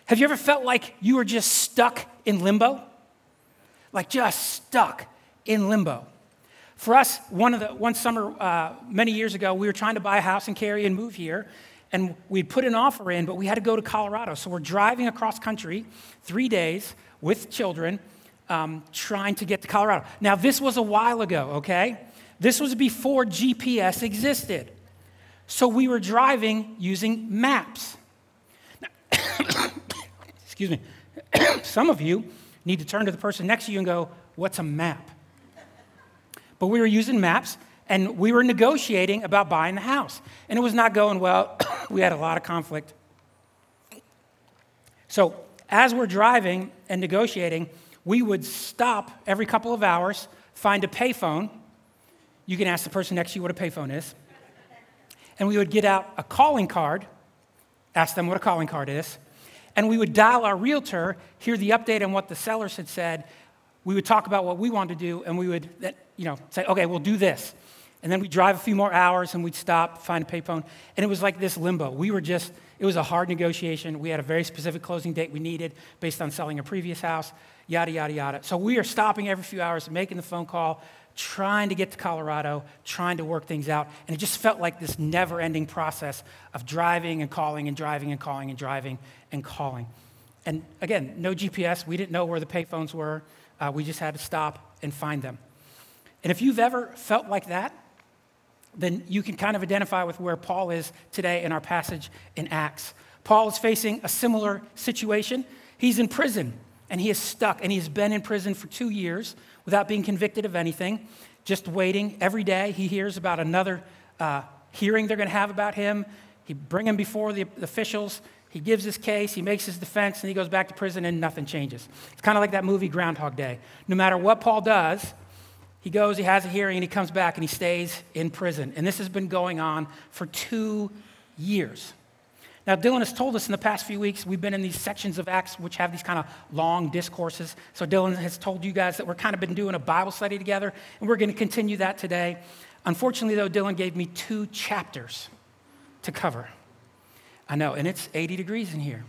Have you ever felt like you were just stuck in limbo? Like just stuck in limbo. For us, one summer many years ago, we were trying to buy a house in Cary and move here, and we'd put an offer in, but we had to go to Colorado. So we're driving across country 3 days with children, trying to get to Colorado. Now, this was a while ago, okay? This was before GPS existed. So we were driving using maps. Now, excuse me. Some of you need to turn to the person next to you and go, "What's a map?" But we were using maps, and we were negotiating about buying the house. And it was not going well. We had a lot of conflict. So as we're driving and negotiating, we would stop every couple of hours, find a payphone. You can ask the person next to you what a payphone is. And we would get out a calling card, ask them what a calling card is, and we would dial our realtor, hear the update on what the sellers had said. We would talk about what we wanted to do, and we would say, "Okay, we'll do this." And then we'd drive a few more hours, and we'd stop, find a payphone. And it was like this limbo. It was a hard negotiation. We had a very specific closing date we needed based on selling a previous house, yada, yada, yada. So we are stopping every few hours, making the phone call, trying to get to Colorado, trying to work things out. And it just felt like this never-ending process of driving and calling and driving and calling and driving and calling. And again, no GPS. We didn't know where the payphones were. We just had to stop and find them. And if you've ever felt like that, then you can kind of identify with where Paul is today in our passage in Acts. Paul is facing a similar situation. He's in prison, and he is stuck, and he has been in prison for 2 years without being convicted of anything, just waiting. Every day he hears about another hearing they're going to have about him. He bring him before the officials. He gives his case, he makes his defense, and he goes back to prison, and nothing changes. It's kind of like that movie Groundhog Day. No matter what Paul does, he goes, he has a hearing, and he comes back, and he stays in prison. And this has been going on for 2 years. Now, Dylan has told us in the past few weeks, we've been in these sections of Acts which have these kind of long discourses. So Dylan has told you guys that we're kind of been doing a Bible study together, and we're going to continue that today. Unfortunately, though, Dylan gave me 2 chapters to cover. I know, and it's 80 degrees in here.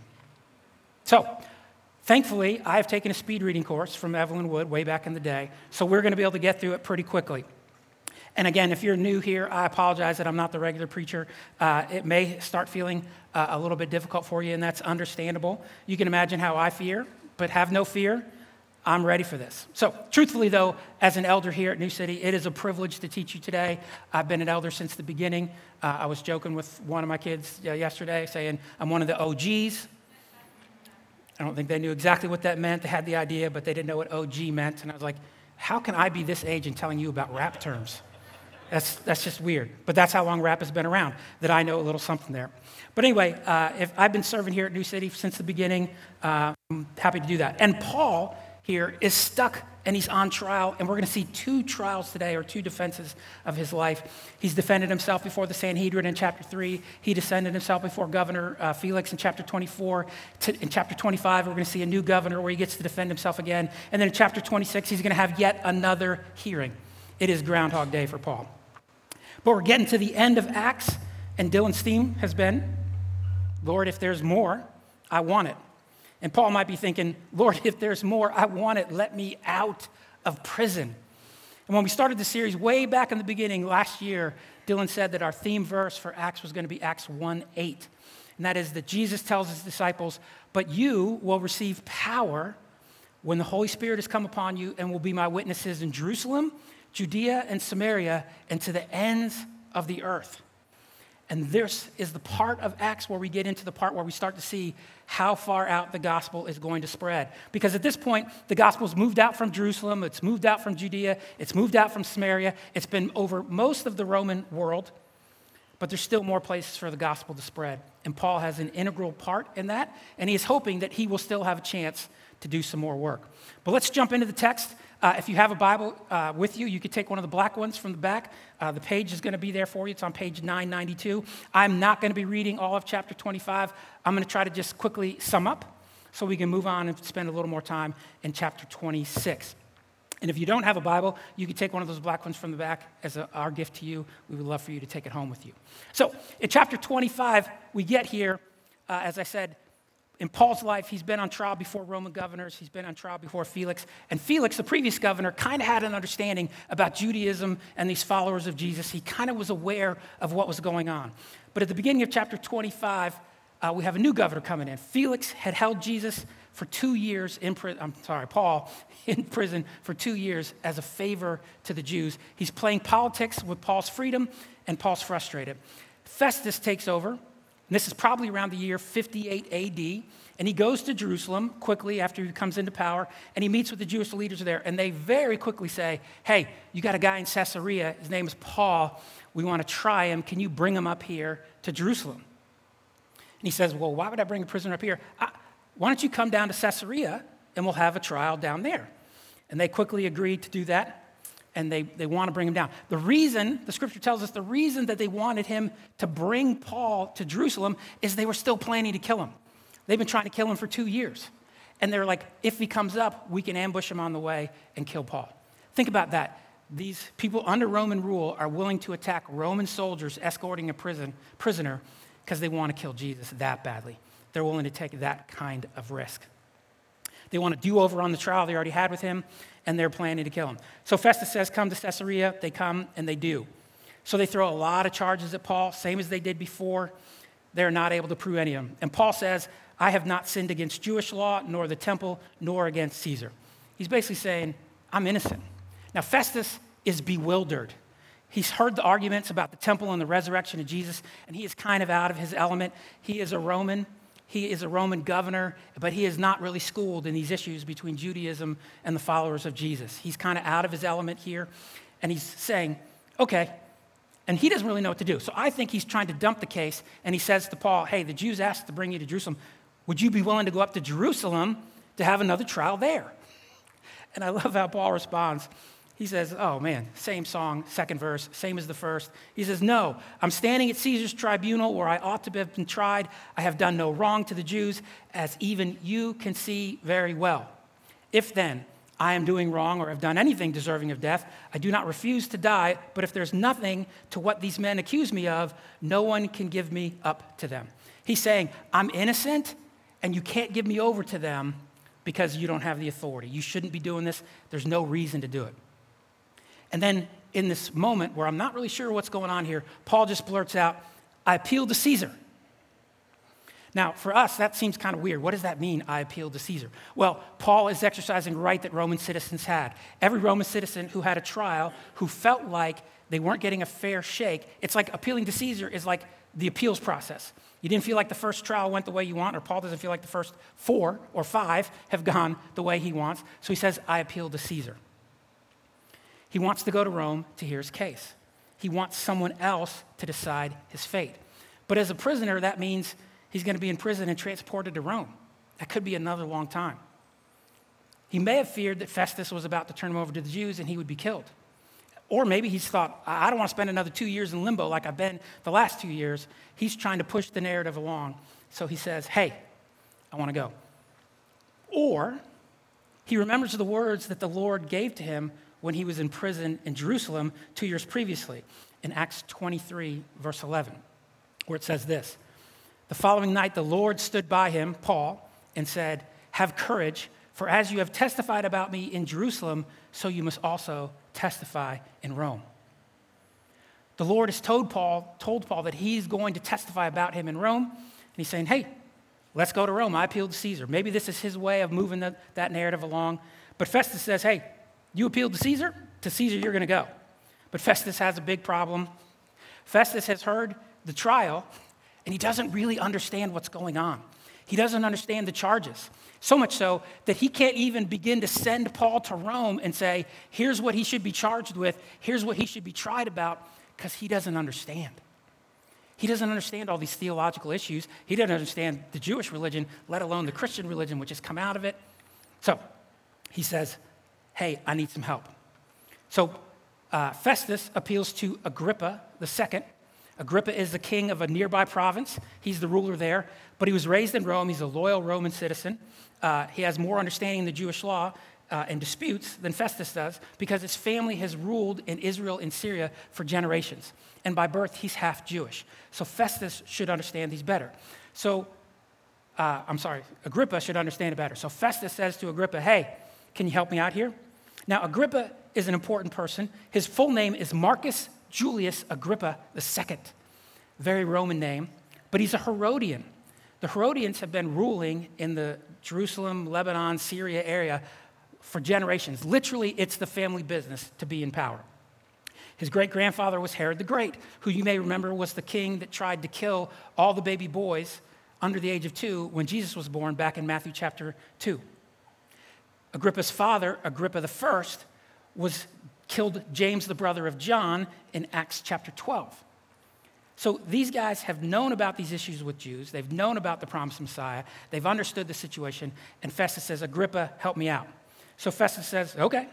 So, thankfully, I have taken a speed reading course from Evelyn Wood way back in the day, so we're going to be able to get through it pretty quickly. And again, if you're new here, I apologize that I'm not the regular preacher. It may start feeling a little bit difficult for you, and that's understandable. You can imagine how I fear, but have no fear. I'm ready for this. So, truthfully, though, as an elder here at New City, it is a privilege to teach you today. I've been an elder since the beginning. I was joking with one of my kids yesterday, saying I'm one of the OGs. I don't think they knew exactly what that meant. They had the idea, but they didn't know what OG meant. And I was like, how can I be this age and telling you about rap terms? That's just weird. But that's how long rap has been around, that I know a little something there. But anyway, if I've been serving here at New City since the beginning, I'm happy to do that. And Paul here is stuck, and he's on trial, and we're going to see 2 trials today, or 2 defenses of his life. He's defended himself before the Sanhedrin in chapter 3. He defended himself before Governor Felix in chapter 24. In chapter 25, we're going to see a new governor where he gets to defend himself again. And then in chapter 26, he's going to have yet another hearing. It is Groundhog Day for Paul. But we're getting to the end of Acts, and Dylan's theme has been, Lord, if there's more, I want it. And Paul might be thinking, Lord, if there's more, I want it. Let me out of prison. And when we started the series way back in the beginning last year, Dylan said that our theme verse for Acts was going to be Acts 1:8. And that is that Jesus tells his disciples, but you will receive power when the Holy Spirit has come upon you and will be my witnesses in Jerusalem, Judea, and Samaria, and to the ends of the earth. And this is the part of Acts where we get into the part where we start to see how far out the gospel is going to spread. Because at this point, the gospel's moved out from Jerusalem, it's moved out from Judea, it's moved out from Samaria, it's been over most of the Roman world, but there's still more places for the gospel to spread. And Paul has an integral part in that, and he is hoping that he will still have a chance to do some more work. But let's jump into the text. If you have a Bible with you, you could take one of the black ones from the back. The page is going to be there for you. It's on page 992. I'm not going to be reading all of chapter 25. I'm going to try to just quickly sum up so we can move on and spend a little more time in chapter 26. And if you don't have a Bible, you can take one of those black ones from the back as our gift to you. We would love for you to take it home with you. So in chapter 25, we get here, as I said, in Paul's life, he's been on trial before Roman governors. He's been on trial before Felix. And Felix, the previous governor, kind of had an understanding about Judaism and these followers of Jesus. He kind of was aware of what was going on. But at the beginning of chapter 25, we have a new governor coming in. Felix had held Jesus for 2 years in prison. Paul in prison for 2 years as a favor to the Jews. He's playing politics with Paul's freedom, and Paul's frustrated. Festus takes over. And this is probably around the year 58 AD. And he goes to Jerusalem quickly after he comes into power, and he meets with the Jewish leaders there. And they very quickly say, hey, you got a guy in Caesarea. His name is Paul. We want to try him. Can you bring him up here to Jerusalem? And he says, well, why would I bring a prisoner up here? Why don't you come down to Caesarea, and we'll have a trial down there? And they quickly agreed to do that. And they want to bring him down. The reason, the scripture tells us, the reason that they wanted him to bring Paul to Jerusalem is they were still planning to kill him. They've been trying to kill him for 2 years. And they're like, if he comes up, we can ambush him on the way and kill Paul. Think about that. These people under Roman rule are willing to attack Roman soldiers escorting a prisoner because they want to kill Jesus that badly. They're willing to take that kind of risk. They want a do-over on the trial they already had with him, and they're planning to kill him. So Festus says, come to Caesarea. They come, and they do. So they throw a lot of charges at Paul, same as they did before. They're not able to prove any of them. And Paul says, I have not sinned against Jewish law, nor the temple, nor against Caesar. He's basically saying, I'm innocent. Now, Festus is bewildered. He's heard the arguments about the temple and the resurrection of Jesus, and he is kind of out of his element. He is a Roman. He is a Roman governor, but he is not really schooled in these issues between Judaism and the followers of Jesus. He's kind of out of his element here, and he's saying, okay, and he doesn't really know what to do. So I think he's trying to dump the case, and he says to Paul, hey, the Jews asked to bring you to Jerusalem. Would you be willing to go up to Jerusalem to have another trial there? And I love how Paul responds. He says, oh man, same song, second verse, same as the first. He says, no, I'm standing at Caesar's tribunal where I ought to have been tried. I have done no wrong to the Jews, as even you can see very well. If then I am doing wrong or have done anything deserving of death, I do not refuse to die, but if there's nothing to what these men accuse me of, no one can give me up to them. He's saying, I'm innocent, and you can't give me over to them because you don't have the authority. You shouldn't be doing this. There's no reason to do it. And then in this moment where I'm not really sure what's going on here, Paul just blurts out, I appeal to Caesar. Now, for us, that seems kind of weird. What does that mean, I appeal to Caesar? Well, Paul is exercising a right that Roman citizens had. Every Roman citizen who had a trial, who felt like they weren't getting a fair shake, it's like appealing to Caesar is like the appeals process. You didn't feel like the first trial went the way you want, or Paul doesn't feel like the first 4 or 5 have gone the way he wants. So he says, I appeal to Caesar. He wants to go to Rome to hear his case. He wants someone else to decide his fate. But as a prisoner, that means he's going to be in prison and transported to Rome. That could be another long time. He may have feared that Festus was about to turn him over to the Jews and he would be killed. Or maybe he's thought, I don't want to spend another 2 years in limbo like I've been the last 2 years. He's trying to push the narrative along. So he says, hey, I want to go. Or he remembers the words that the Lord gave to him when he was in prison in Jerusalem 2 years previously, in Acts 23, verse 11, where it says this, the following night the Lord stood by him, Paul, and said, have courage, for as you have testified about me in Jerusalem, so you must also testify in Rome. The Lord has told Paul that he's going to testify about him in Rome, and he's saying, hey, let's go to Rome. I appeal to Caesar. Maybe this is his way of moving that narrative along. But Festus says, hey, you appealed to Caesar? To Caesar, you're going to go. But Festus has a big problem. Festus has heard the trial, and he doesn't really understand what's going on. He doesn't understand the charges. So much so that he can't even begin to send Paul to Rome and say, here's what he should be charged with, here's what he should be tried about, because he doesn't understand. He doesn't understand all these theological issues. He doesn't understand the Jewish religion, let alone the Christian religion, which has come out of it. So he says, hey, I need some help. So Festus appeals to Agrippa II. Agrippa is the king of a nearby province. He's the ruler there, but he was raised in Rome. He's a loyal Roman citizen. He has more understanding of the Jewish law and disputes than Festus does because his family has ruled in Israel and Syria for generations. And by birth, he's half Jewish. So Festus should understand these better. So Agrippa should understand it better. So Festus says to Agrippa, hey, can you help me out here? Now, Agrippa is an important person. His full name is Marcus Julius Agrippa II. Very Roman name, but he's a Herodian. The Herodians have been ruling in the Jerusalem, Lebanon, Syria area for generations. Literally, it's the family business to be in power. His great-grandfather was Herod the Great, who you may remember was the king that tried to kill all the baby boys under the age of 2 when Jesus was born back in Matthew chapter 2. Agrippa's father, Agrippa I, killed James, the brother of John, in Acts chapter 12. So these guys have known about these issues with Jews. They've known about the promised Messiah. They've understood the situation. And Festus says, Agrippa, help me out. So Festus says, okay,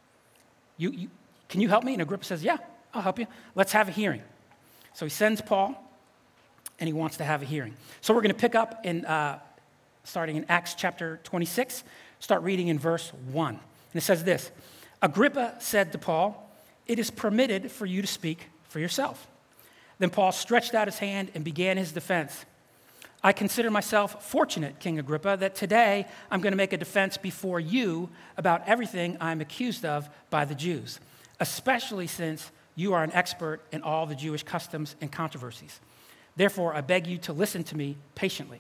can you help me? And Agrippa says, yeah, I'll help you. Let's have a hearing. So he sends Paul, and he wants to have a hearing. So we're going to pick up starting in Acts chapter 26, start reading in verse 1. And it says this, Agrippa said to Paul, it is permitted for you to speak for yourself. Then Paul stretched out his hand and began his defense. I consider myself fortunate, King Agrippa, that today I'm going to make a defense before you about everything I'm accused of by the Jews, especially since you are an expert in all the Jewish customs and controversies. Therefore, I beg you to listen to me patiently.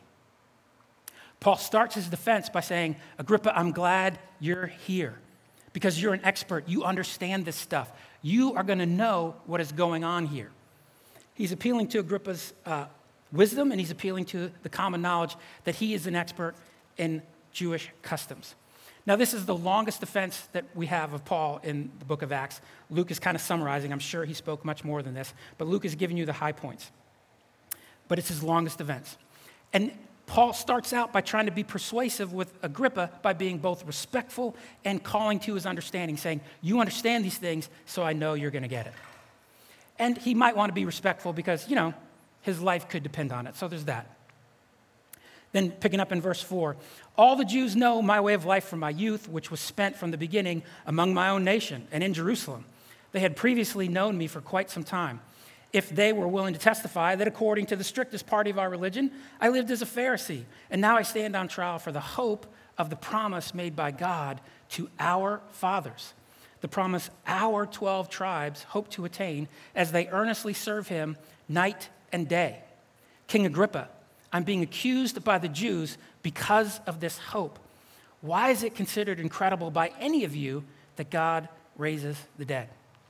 Paul starts his defense by saying, Agrippa, I'm glad you're here because you're an expert. You understand this stuff. You are going to know what is going on here. He's appealing to Agrippa's wisdom, and he's appealing to the common knowledge that he is an expert in Jewish customs. Now, this is the longest defense that we have of Paul in the book of Acts. Luke is kind of summarizing. I'm sure he spoke much more than this, but Luke is giving you the high points. But it's his longest defense. And Paul starts out by trying to be persuasive with Agrippa by being both respectful and calling to his understanding, saying, you understand these things, so I know you're going to get it. And he might want to be respectful because, his life could depend on it. So there's that. Then picking up in verse 4, all the Jews know my way of life from my youth, which was spent from the beginning among my own nation and in Jerusalem. They had previously known me for quite some time. If they were willing to testify that according to the strictest party of our religion, I lived as a Pharisee, and now I stand on trial for the hope of the promise made by God to our fathers, the promise our 12 tribes hope to attain as they earnestly serve him night and day. King Agrippa, I'm being accused by the Jews because of this hope. Why is it considered incredible by any of you that God raises the dead?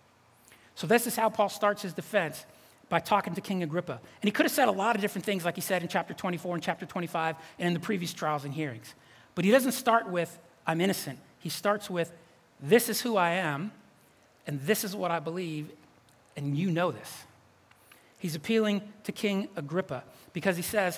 So this is how Paul starts his defense, by talking to King Agrippa. And he could have said a lot of different things like he said in chapter 24 and chapter 25 and in the previous trials and hearings. But he doesn't start with, I'm innocent. He starts with, this is who I am, and this is what I believe, and you know this. He's appealing to King Agrippa because he says,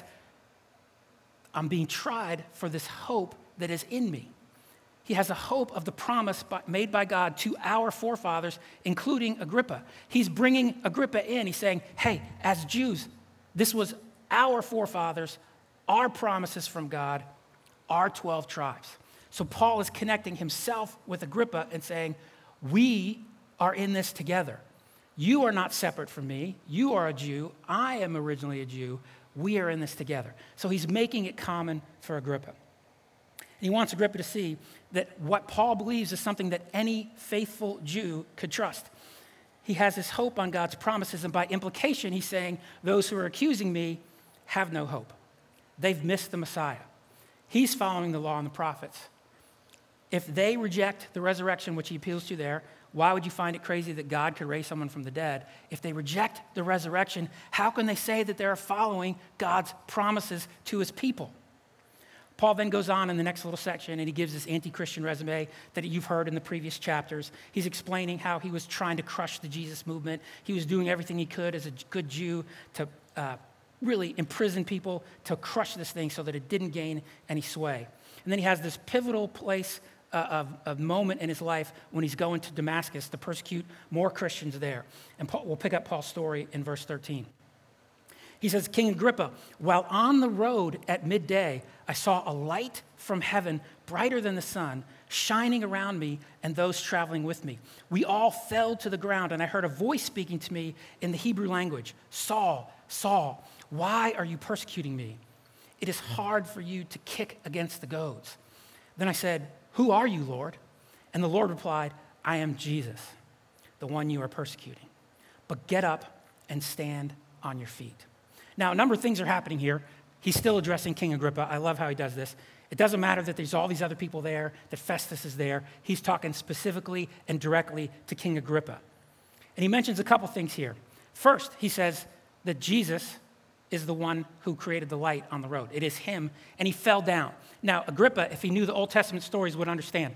I'm being tried for this hope that is in me. He has a hope of the promise made by God to our forefathers, including Agrippa. He's bringing Agrippa in. He's saying, hey, as Jews, this was our forefathers, our promises from God, our 12 tribes. So Paul is connecting himself with Agrippa and saying, we are in this together. You are not separate from me. You are a Jew. I am originally a Jew. We are in this together. So he's making it common for Agrippa. He wants Agrippa to see that what Paul believes is something that any faithful Jew could trust. He has his hope on God's promises, and by implication, he's saying, those who are accusing me have no hope. They've missed the Messiah. He's following the law and the prophets. If they reject the resurrection, which he appeals to there, why would you find it crazy that God could raise someone from the dead? If they reject the resurrection, how can they say that they're following God's promises to his people? Paul then goes on in the next little section, and he gives this anti-Christian resume that you've heard in the previous chapters. He's explaining how he was trying to crush the Jesus movement. He was doing everything he could as a good Jew to really imprison people, to crush this thing so that it didn't gain any sway. And then he has this pivotal place of moment in his life when he's going to Damascus to persecute more Christians there. And we'll pick up Paul's story in verse 13. He says, King Agrippa, while on the road at midday, I saw a light from heaven brighter than the sun shining around me and those traveling with me. We all fell to the ground, and I heard a voice speaking to me in the Hebrew language, Saul, Saul, why are you persecuting me? it is hard for you to kick against the goads. Then I said, who are you, Lord? And the Lord replied, I am Jesus, the one you are persecuting. But get up and stand on your feet. Now, a number of things are happening here. He's still addressing King Agrippa. I love how he does this. It doesn't matter that there's all these other people there, that Festus is there. He's talking specifically and directly to King Agrippa. And he mentions a couple things here. First, he says that Jesus is the one who created the light on the road. It is him, and he fell down. Now, Agrippa, if he knew the Old Testament stories, would understand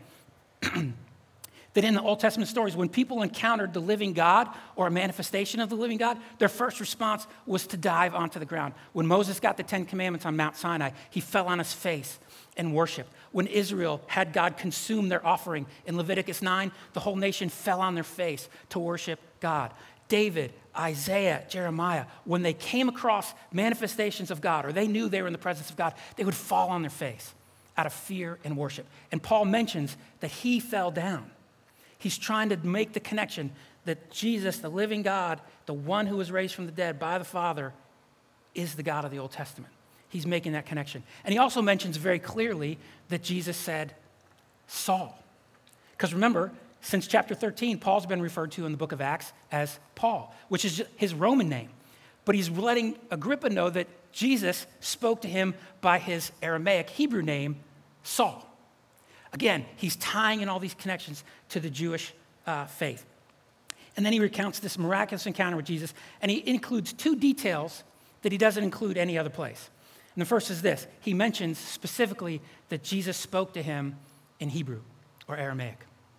that in the Old Testament stories, when people encountered the living God or a manifestation of the living God, their first response was to dive onto the ground. When Moses got the 10 Commandments on Mount Sinai, he fell on his face and worshiped. When Israel had God consume their offering in Leviticus 9, the whole nation fell on their face to worship God. David, Isaiah, Jeremiah, when they came across manifestations of God or they knew they were in the presence of God, they would fall on their face out of fear and worship. And Paul mentions that he fell down. He's trying to make the connection that Jesus, the living God, the one who was raised from the dead by the Father, is the God of the Old Testament. He's making that connection. And he also mentions very clearly that Jesus said, Saul. Because remember, since chapter 13, Paul's been referred to in the book of Acts as Paul, which is his Roman name. But he's letting Agrippa know that Jesus spoke to him by his Aramaic Hebrew name, Saul. Again, he's tying in all these connections to the Jewish faith. And then he recounts this miraculous encounter with Jesus, and he includes two details that he doesn't include any other place. And the first is this. He mentions specifically that Jesus spoke to him in Hebrew or Aramaic.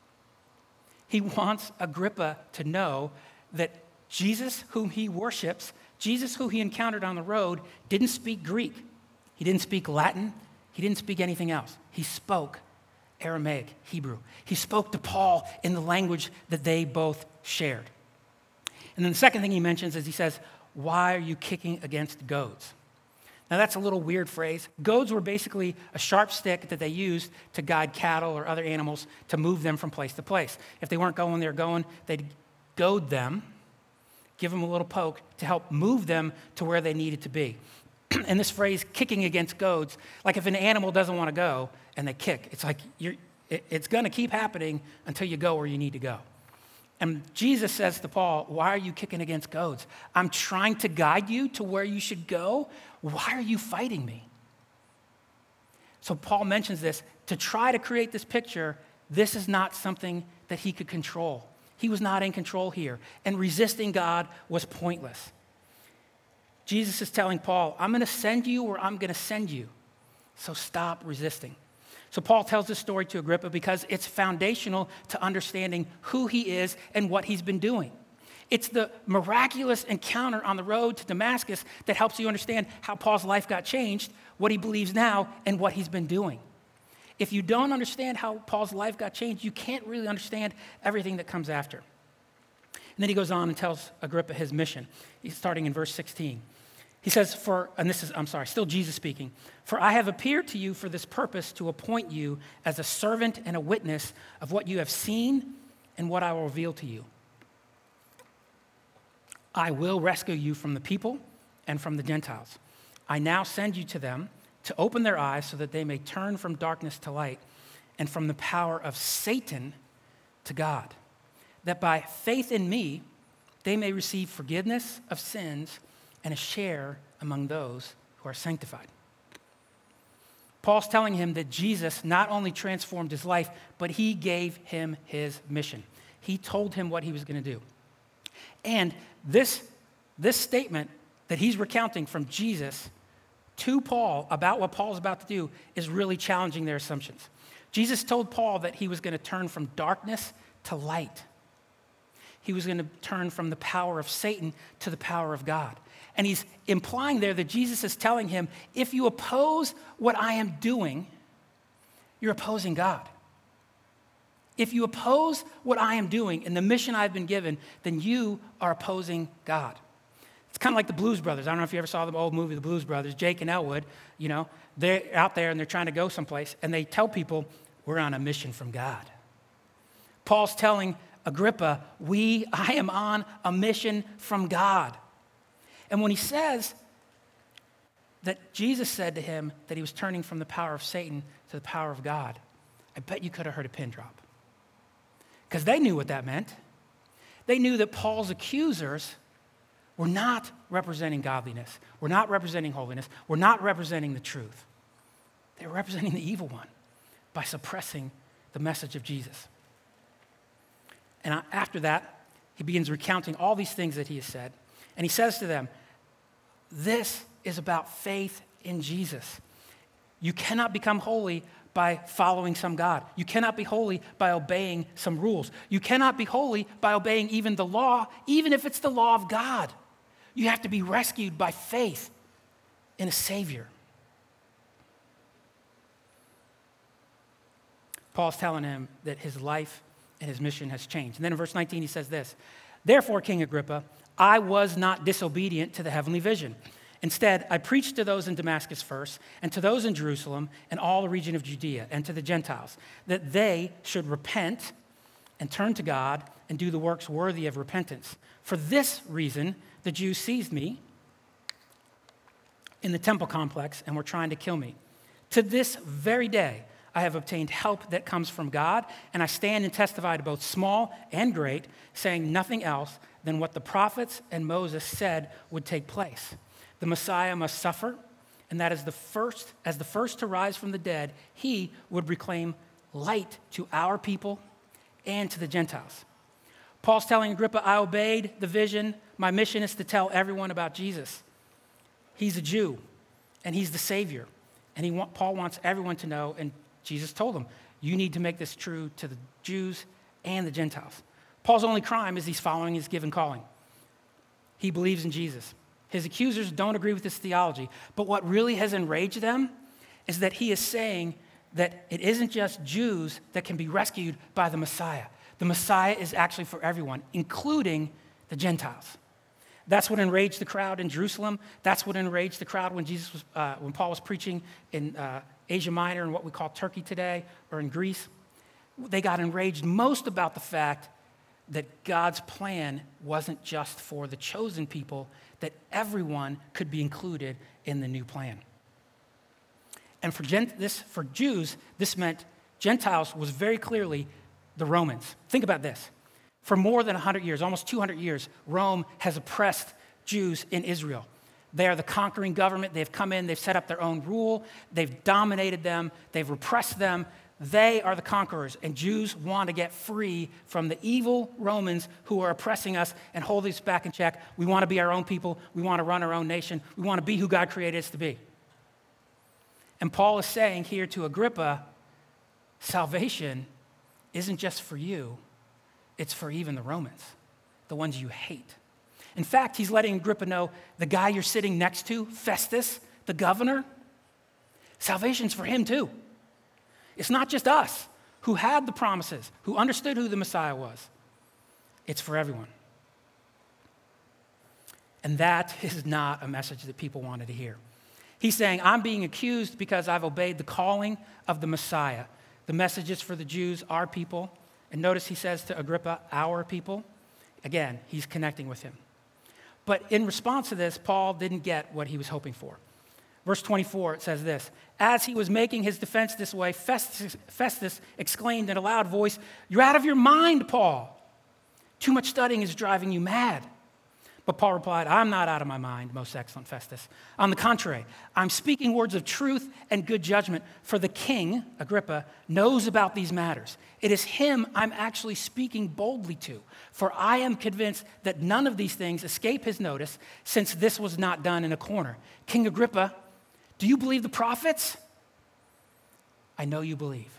He wants Agrippa to know that Jesus, whom he worships, Jesus, who he encountered on the road, didn't speak Greek. He didn't speak Latin. He didn't speak anything else. He spoke Aramaic, Hebrew. He spoke to Paul in the language that they both shared. And then the second thing he mentions is he says, why are you kicking against goads? Now that's a little weird phrase. Goads were basically a sharp stick that they used to guide cattle or other animals to move them from place to place. If they weren't going where they were going, they'd goad them, give them a little poke to help move them to where they needed to be. And this phrase, kicking against goads, like if an animal doesn't want to go and they kick, it's like it's going to keep happening until you go where you need to go. And Jesus says to Paul, why are you kicking against goads? I'm trying to guide you to where you should go. Why are you fighting me? So Paul mentions this to try to create this picture. This is not something that he could control. He was not in control here. And resisting God was pointless. Jesus is telling Paul, I'm going to send you where I'm going to send you. So stop resisting. So Paul tells this story to Agrippa because it's foundational to understanding who he is and what he's been doing. It's the miraculous encounter on the road to Damascus that helps you understand how Paul's life got changed, what he believes now, and what he's been doing. If you don't understand how Paul's life got changed, you can't really understand everything that comes after. And then he goes on and tells Agrippa his mission. He's starting in verse 16. He says, still Jesus speaking, for I have appeared to you for this purpose to appoint you as a servant and a witness of what you have seen and what I will reveal to you. I will rescue you from the people and from the Gentiles. I now send you to them to open their eyes so that they may turn from darkness to light and from the power of Satan to God, that by faith in me they may receive forgiveness of sins and a share among those who are sanctified. Paul's telling him that Jesus not only transformed his life, but he gave him his mission. He told him what he was going to do. And this statement that he's recounting from Jesus to Paul about what Paul's about to do is really challenging their assumptions. Jesus told Paul that he was going to turn from darkness to light. He was going to turn from the power of Satan to the power of God. And he's implying there that Jesus is telling him, if you oppose what I am doing, you're opposing God. If you oppose what I am doing and the mission I've been given, then you are opposing God. It's kind of like the Blues Brothers. I don't know if you ever saw the old movie, The Blues Brothers. Jake and Elwood, they're out there and they're trying to go someplace, and they tell people, we're on a mission from God. Paul's telling Agrippa, I am on a mission from God. And when he says, that Jesus said to him that he was turning from the power of Satan to the power of God, I bet you could have heard a pin drop. Because they knew what that meant. They knew that Paul's accusers were not representing godliness, were not representing holiness, were not representing the truth. They were representing the evil one by suppressing the message of Jesus. And after that, he begins recounting all these things that he has said. And he says to them, this is about faith in Jesus. You cannot become holy by following some God. You cannot be holy by obeying some rules. You cannot be holy by obeying even the law, even if it's the law of God. You have to be rescued by faith in a Savior. Paul's telling him that his life and his mission has changed. And then in verse 19 he says this, therefore, King Agrippa, I was not disobedient to the heavenly vision. Instead, I preached to those in Damascus first, and to those in Jerusalem and all the region of Judea, and to the Gentiles, that they should repent and turn to God and do the works worthy of repentance. For this reason, the Jews seized me in the temple complex and were trying to kill me. To this very day, I have obtained help that comes from God, and I stand and testify to both small and great, saying nothing else than what the prophets and Moses said would take place. The Messiah must suffer, and that as the first to rise from the dead, he would proclaim light to our people and to the Gentiles. Paul's telling Agrippa, I obeyed the vision. My mission is to tell everyone about Jesus. He's a Jew, and he's the Savior. And Paul wants everyone to know, and Jesus told him, you need to make this true to the Jews and the Gentiles. Paul's only crime is he's following his given calling. He believes in Jesus. His accusers don't agree with his theology, but what really has enraged them is that he is saying that it isn't just Jews that can be rescued by the Messiah. The Messiah is actually for everyone, including the Gentiles. That's what enraged the crowd in Jerusalem. That's what enraged the crowd when when Paul was preaching in Asia Minor and what we call Turkey today, or in Greece. They got enraged most about the fact that God's plan wasn't just for the chosen people, that everyone could be included in the new plan. And for Jews, this meant Gentiles was very clearly the Romans. Think about this. For more than 100 years, almost 200 years, Rome has oppressed Jews in Israel. They are the conquering government. They've come in, they've set up their own rule, they've dominated them, they've repressed them. They are the conquerors, and Jews want to get free from the evil Romans who are oppressing us and holding us back in check. We want to be our own people. We want to run our own nation. We want to be who God created us to be. And Paul is saying here to Agrippa, salvation isn't just for you, it's for even the Romans, the ones you hate. In fact, he's letting Agrippa know the guy you're sitting next to, Festus, the governor, salvation's for him too. It's not just us who had the promises, who understood who the Messiah was. It's for everyone. And that is not a message that people wanted to hear. He's saying, I'm being accused because I've obeyed the calling of the Messiah. The message is for the Jews, our people. And notice he says to Agrippa, our people. Again, he's connecting with him. But in response to this, Paul didn't get what he was hoping for. Verse 24, it says this, as he was making his defense this way, Festus exclaimed in a loud voice, you're out of your mind, Paul. Too much studying is driving you mad. But Paul replied, I'm not out of my mind, most excellent Festus. On the contrary, I'm speaking words of truth and good judgment, for the king, Agrippa, knows about these matters. It is him I'm actually speaking boldly to, for I am convinced that none of these things escape his notice, since this was not done in a corner. King Agrippa, do you believe the prophets? I know you believe.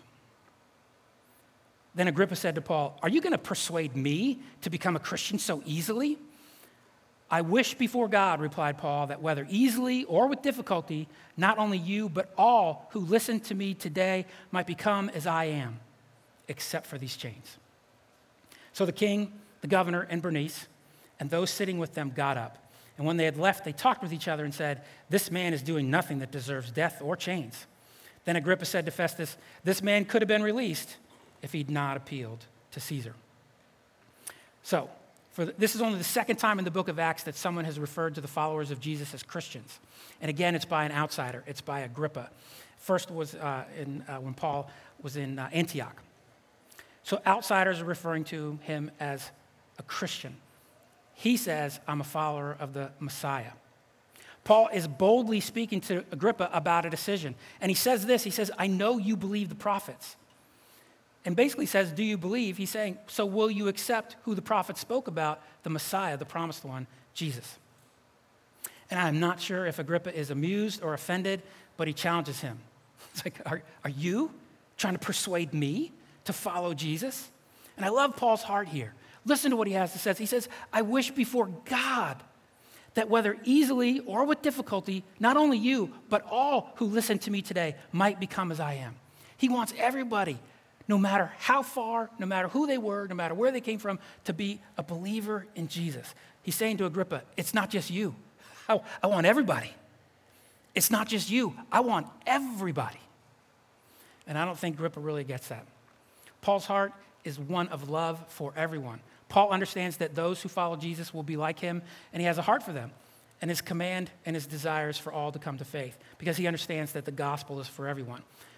Then Agrippa said to Paul, are you going to persuade me to become a Christian so easily? I wish before God, replied Paul, that whether easily or with difficulty, not only you, but all who listen to me today might become as I am, except for these chains. So the king, the governor, and Bernice, and those sitting with them got up. And when they had left, they talked with each other and said, this man is doing nothing that deserves death or chains. Then Agrippa said to Festus, this man could have been released if he'd not appealed to Caesar. So This is only the second time in the book of Acts that someone has referred to the followers of Jesus as Christians. And again, it's by an outsider. It's by Agrippa. First was when Paul was in Antioch. So outsiders are referring to him as a Christian. He says, I'm a follower of the Messiah. Paul is boldly speaking to Agrippa about a decision. And he says this, he says, I know you believe the prophets. And basically says, do you believe? He's saying, so will you accept who the prophets spoke about, the Messiah, the promised one, Jesus? And I'm not sure if Agrippa is amused or offended, but he challenges him. It's like, are you trying to persuade me to follow Jesus? And I love Paul's heart here. Listen to what he has to say. He says, I wish before God that whether easily or with difficulty, not only you, but all who listen to me today might become as I am. He wants everybody, no matter how far, no matter who they were, no matter where they came from, to be a believer in Jesus. He's saying to Agrippa, it's not just you. I want everybody. It's not just you. I want everybody. And I don't think Agrippa really gets that. Paul's heart is one of love for everyone. Paul understands that those who follow Jesus will be like him, and he has a heart for them, and his command and his desires for all to come to faith, because he understands that the gospel is for everyone.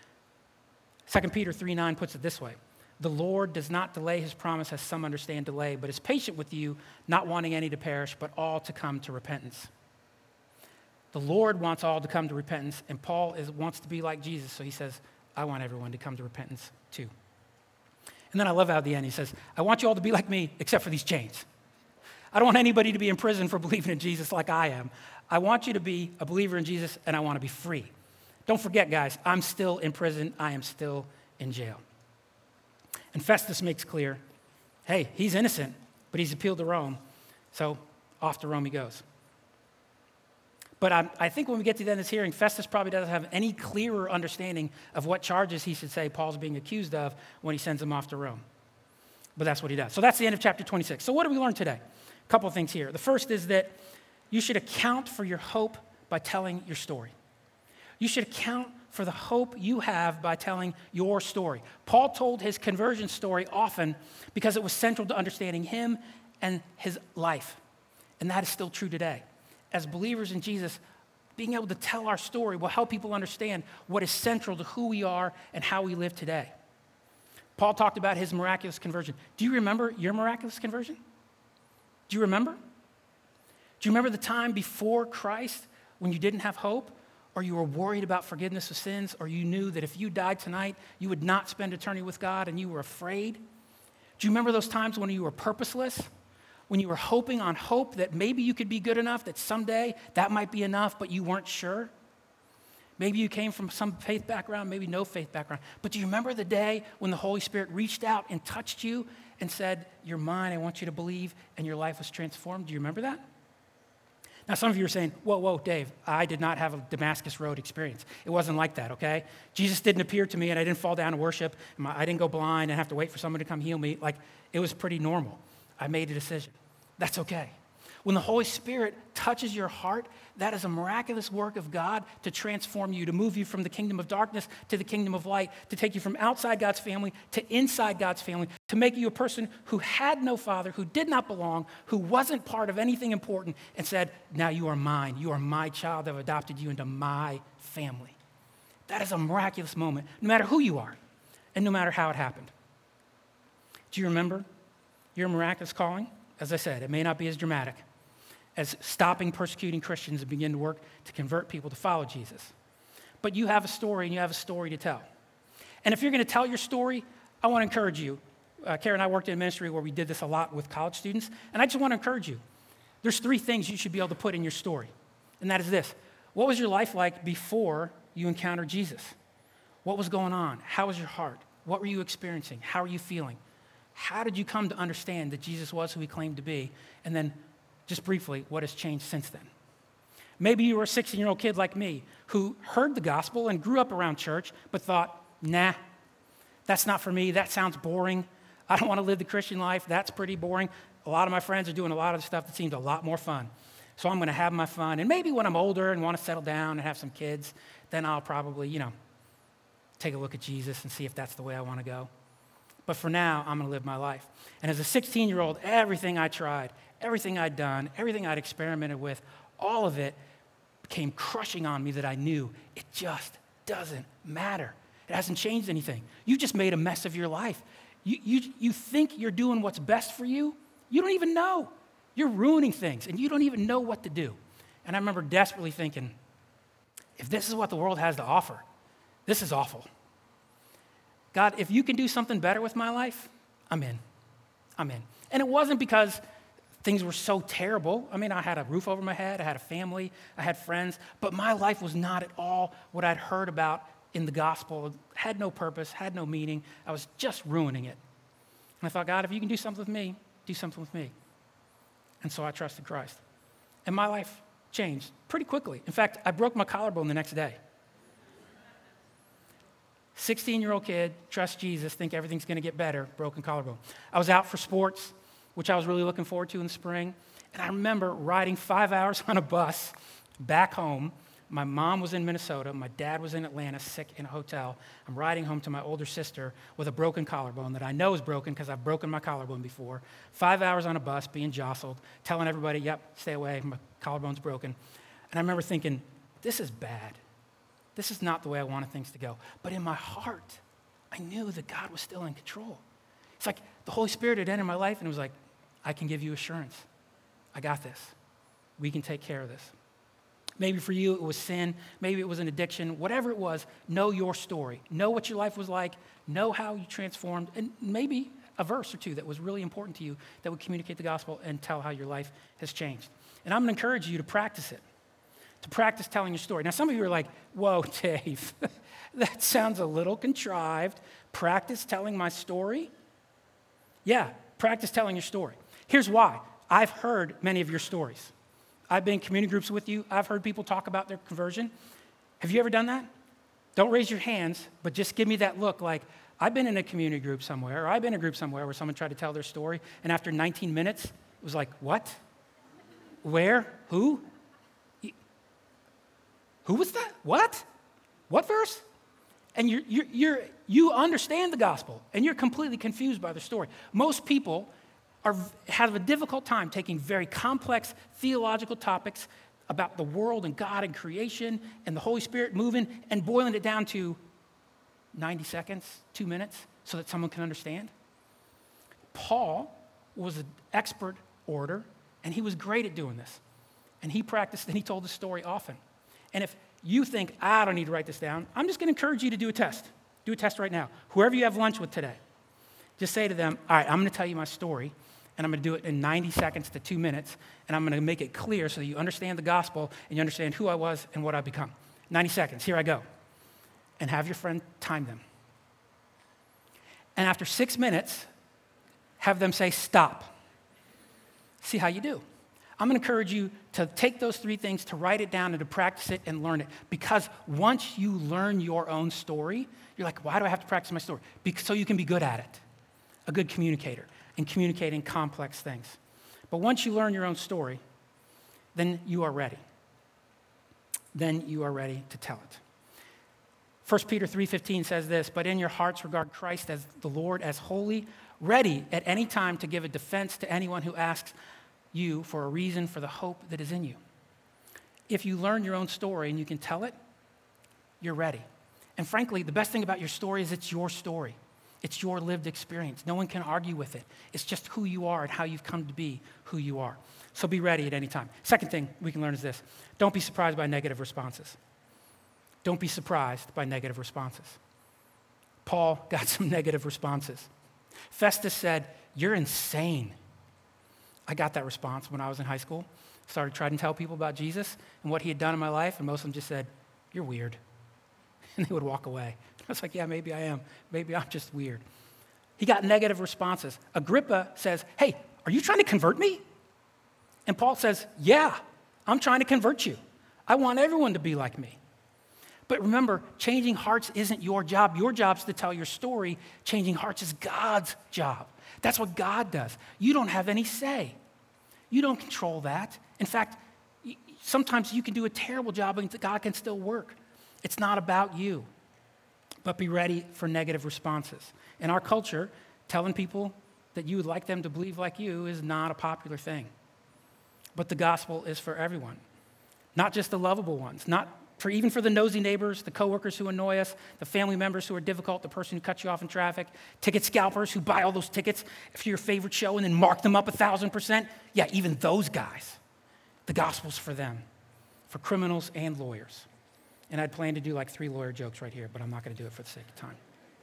2 Peter 3:9 puts it this way, the Lord does not delay his promise as some understand delay, but is patient with you, not wanting any to perish, but all to come to repentance. The Lord wants all to come to repentance, and Paul wants to be like Jesus, so he says, I want everyone to come to repentance too. And then I love how at the end he says, I want you all to be like me, except for these chains. I don't want anybody to be in prison for believing in Jesus like I am. I want you to be a believer in Jesus, and I want to be free. Don't forget, guys, I'm still in prison. I am still in jail. And Festus makes clear, hey, he's innocent, but he's appealed to Rome, so off to Rome he goes. But I think when we get to the end of this hearing, Festus probably doesn't have any clearer understanding of what charges he should say Paul's being accused of when he sends him off to Rome. But that's what he does. So that's the end of chapter 26. So what do we learn today? A couple of things here. The first is that you should account for your hope by telling your story. You should account for the hope you have by telling your story. Paul told his conversion story often because it was central to understanding him and his life. And that is still true today. As believers in Jesus, being able to tell our story will help people understand what is central to who we are and how we live today. Paul talked about his miraculous conversion. Do you remember your miraculous conversion? Do you remember? Do you remember the time before Christ when you didn't have hope, or you were worried about forgiveness of sins, or you knew that if you died tonight, you would not spend eternity with God and you were afraid? Do you remember those times when you were purposeless? When you were hoping on hope that maybe you could be good enough, that someday that might be enough, but you weren't sure? Maybe you came from some faith background, maybe no faith background. But do you remember the day when the Holy Spirit reached out and touched you and said, you're mine, I want you to believe, and your life was transformed? Do you remember that? Now, some of you are saying, whoa, Dave, I did not have a Damascus Road experience. It wasn't like that, okay? Jesus didn't appear to me, and I didn't fall down to worship. I didn't go blind and have to wait for someone to come heal me. Like, it was pretty normal. I made a decision. That's okay. When the Holy Spirit touches your heart, that is a miraculous work of God to transform you, to move you from the kingdom of darkness to the kingdom of light, to take you from outside God's family to inside God's family, to make you a person who had no father, who did not belong, who wasn't part of anything important, and said, now you are mine. You are my child. I've adopted you into my family. That is a miraculous moment, no matter who you are and no matter how it happened. Do you remember your miraculous calling? As I said, it may not be as dramatic as stopping persecuting Christians and begin to work to convert people to follow Jesus. But you have a story, and you have a story to tell. And if you're going to tell your story, I want to encourage you. Karen and I worked in a ministry where we did this a lot with college students, and I just want to encourage you. There's 3 things you should be able to put in your story, and that is this. What was your life like before you encountered Jesus? What was going on? How was your heart? What were you experiencing? How are you feeling? How did you come to understand that Jesus was who he claimed to be? And then, just briefly, what has changed since then? Maybe you were a 16-year-old kid like me who heard the gospel and grew up around church, but thought, nah, that's not for me. That sounds boring. I don't want to live the Christian life. That's pretty boring. A lot of my friends are doing a lot of stuff that seems a lot more fun. So I'm going to have my fun. And maybe when I'm older and want to settle down and have some kids, then I'll probably, take a look at Jesus and see if that's the way I want to go. But for now, I'm going to live my life. And as a 16-year-old, everything I tried, everything I'd done, everything I'd experimented with, all of it came crushing on me that I knew it just doesn't matter. It hasn't changed anything. You just made a mess of your life. You think you're doing what's best for you. You don't even know. You're ruining things, and you don't even know what to do. And I remember desperately thinking, if this is what the world has to offer, this is awful. God, if you can do something better with my life, I'm in. I'm in. And it wasn't because things were so terrible. I mean, I had a roof over my head, I had a family, I had friends, but my life was not at all what I'd heard about in the gospel. It had no purpose, had no meaning. I was just ruining it. And I thought, God, if you can do something with me, do something with me. And so I trusted Christ. And my life changed pretty quickly. In fact, I broke my collarbone the next day. 16-year-old kid, trust Jesus, think everything's going to get better, broken collarbone. I was out for sports, which I was really looking forward to in the spring. And I remember riding 5 hours on a bus back home. My mom was in Minnesota. My dad was in Atlanta, sick in a hotel. I'm riding home to my older sister with a broken collarbone that I know is broken because I've broken my collarbone before. 5 hours on a bus, being jostled, telling everybody, yep, stay away, my collarbone's broken. And I remember thinking, this is bad. This is not the way I wanted things to go. But in my heart, I knew that God was still in control. It's like the Holy Spirit had entered my life, and it was like, I can give you assurance. I got this. We can take care of this. Maybe for you it was sin. Maybe it was an addiction. Whatever it was, know your story. Know what your life was like. Know how you transformed. And maybe a verse or two that was really important to you that would communicate the gospel and tell how your life has changed. And I'm going to encourage you to practice it, to practice telling your story. Now, some of you are like, whoa, Dave, that sounds a little contrived. Practice telling my story? Yeah, practice telling your story. Here's why. I've heard many of your stories. I've been in community groups with you. I've heard people talk about their conversion. Have you ever done that? Don't raise your hands, but just give me that look like, I've been in a community group somewhere, or I've been in a group somewhere where someone tried to tell their story, and after 19 minutes, it was like, what? Where? Who? Who was that? What? What verse? And you understand the gospel, and you're completely confused by the story. Most people have a difficult time taking very complex theological topics about the world and God and creation and the Holy Spirit moving and boiling it down to 90 seconds, 2 minutes, so that someone can understand. Paul was an expert orator, and he was great at doing this. And he practiced, and he told the story often. And if you think, I don't need to write this down, I'm just going to encourage you to do a test. Do a test right now. Whoever you have lunch with today, just say to them, all right, I'm going to tell you my story, and I'm going to do it in 90 seconds to 2 minutes, and I'm going to make it clear so that you understand the gospel and you understand who I was and what I've become. 90 seconds, here I go. And have your friend time them. And after 6 minutes, have them say, stop. See how you do. I'm going to encourage you to take those 3 things, to write it down and to practice it and learn it. Because once you learn your own story, you're like, why do I have to practice my story? So you can be good at it, a good communicator in communicating complex things. But once you learn your own story, then you are ready. Then you are ready to tell it. 1 Peter 3:15 says this, but in your hearts regard Christ as the Lord, as holy, ready at any time to give a defense to anyone who asks you for a reason for the hope that is in you. If you learn your own story and you can tell it, you're ready. And frankly, the best thing about your story is it's your story. It's your lived experience. No one can argue with it. It's just who you are and how you've come to be who you are. So be ready at any time. Second thing we can learn is this. Don't be surprised by negative responses. Don't be surprised by negative responses. Paul got some negative responses. Festus said, you're insane. I got that response when I was in high school. Started trying to tell people about Jesus and what he had done in my life, and most of them just said, you're weird. And they would walk away. I was like, yeah, maybe I am. Maybe I'm just weird. He got negative responses. Agrippa says, hey, are you trying to convert me? And Paul says, yeah, I'm trying to convert you. I want everyone to be like me. But remember, changing hearts isn't your job. Your job is to tell your story. Changing hearts is God's job. That's what God does. You don't have any say. You don't control that. In fact, sometimes you can do a terrible job and God can still work. It's not about you. But be ready for negative responses. In our culture, Telling people that you would like them to believe like you is not a popular thing. But the gospel is for everyone, not just the lovable ones, even for the nosy neighbors, the coworkers who annoy us, the family members who are difficult, the person who cuts you off in traffic, ticket scalpers who buy all those tickets for your favorite show and then mark them up 1,000%. Yeah, even those guys. The gospel's for them, for criminals and lawyers. And I'd planned to do like 3 lawyer jokes right here, but I'm not going to do it for the sake of time.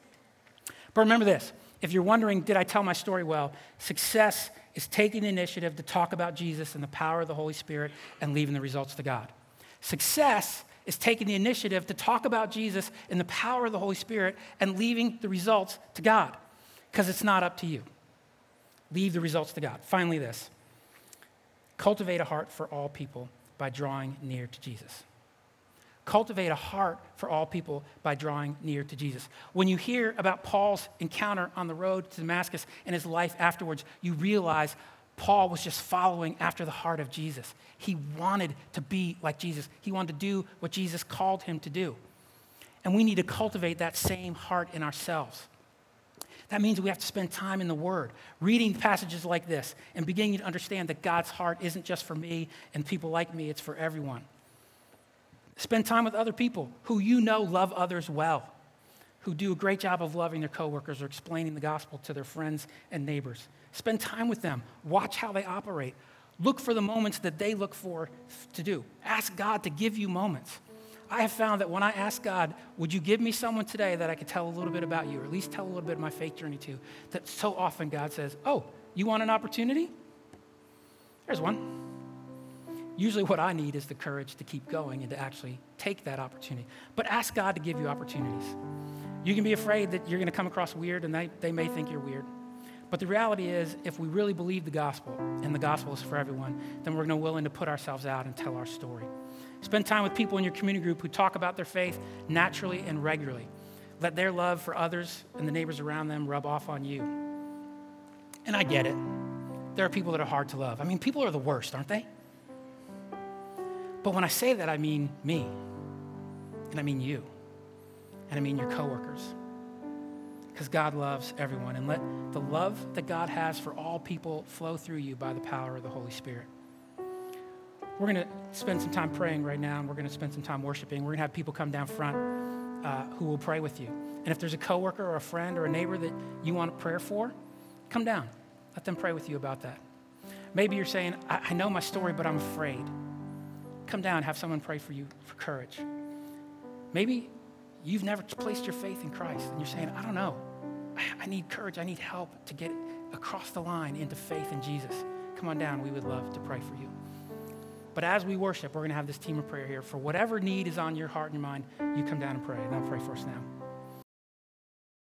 But remember this. If you're wondering, did I tell my story well? Success is taking the initiative to talk about Jesus and the power of the Holy Spirit and leaving the results to God. Success is taking the initiative to talk about Jesus and the power of the Holy Spirit and leaving the results to God, because it's not up to you. Leave the results to God. Finally, this. Cultivate a heart for all people by drawing near to Jesus. Cultivate a heart for all people by drawing near to Jesus. When you hear about Paul's encounter on the road to Damascus and his life afterwards, you realize Paul was just following after the heart of Jesus. He wanted to be like Jesus. He wanted to do what Jesus called him to do. And we need to cultivate that same heart in ourselves. That means we have to spend time in the Word, reading passages like this and beginning to understand that God's heart isn't just for me and people like me, it's for everyone. Spend time with other people who you know love others well, who do a great job of loving their coworkers or explaining the gospel to their friends and neighbors. Spend time with them. Watch how they operate. Look for the moments that they look for to do. Ask God to give you moments. I have found that when I ask God, would you give me someone today that I could tell a little bit about you, or at least tell a little bit of my faith journey to, that so often God says, oh, you want an opportunity? There's one. Usually what I need is the courage to keep going and to actually take that opportunity. But ask God to give you opportunities. You can be afraid that you're going to come across weird and they may think you're weird. But the reality is, if we really believe the gospel, and the gospel is for everyone, then we're willing to put ourselves out and tell our story. Spend time with people in your community group who talk about their faith naturally and regularly. Let their love for others and the neighbors around them rub off on you. And I get it. There are people that are hard to love. I mean, people are the worst, aren't they? But when I say that, I mean me, and I mean you, and I mean your coworkers. Because God loves everyone, and let the love that God has for all people flow through you by the power of the Holy Spirit. We're going to spend some time praying right now, and we're going to spend some time worshiping. We're going to have people come down front who will pray with you. And if there's a coworker or a friend or a neighbor that you want a prayer for, come down. Let them pray with you about that. Maybe you're saying, I know my story, but I'm afraid. Come down, have someone pray for you for courage. Maybe you've never placed your faith in Christ, and you're saying, I don't know. I need courage. I need help to get across the line into faith in Jesus. Come on down. We would love to pray for you. But as we worship, we're going to have this team of prayer here. For whatever need is on your heart and your mind, you come down and pray, and I'll pray for us now.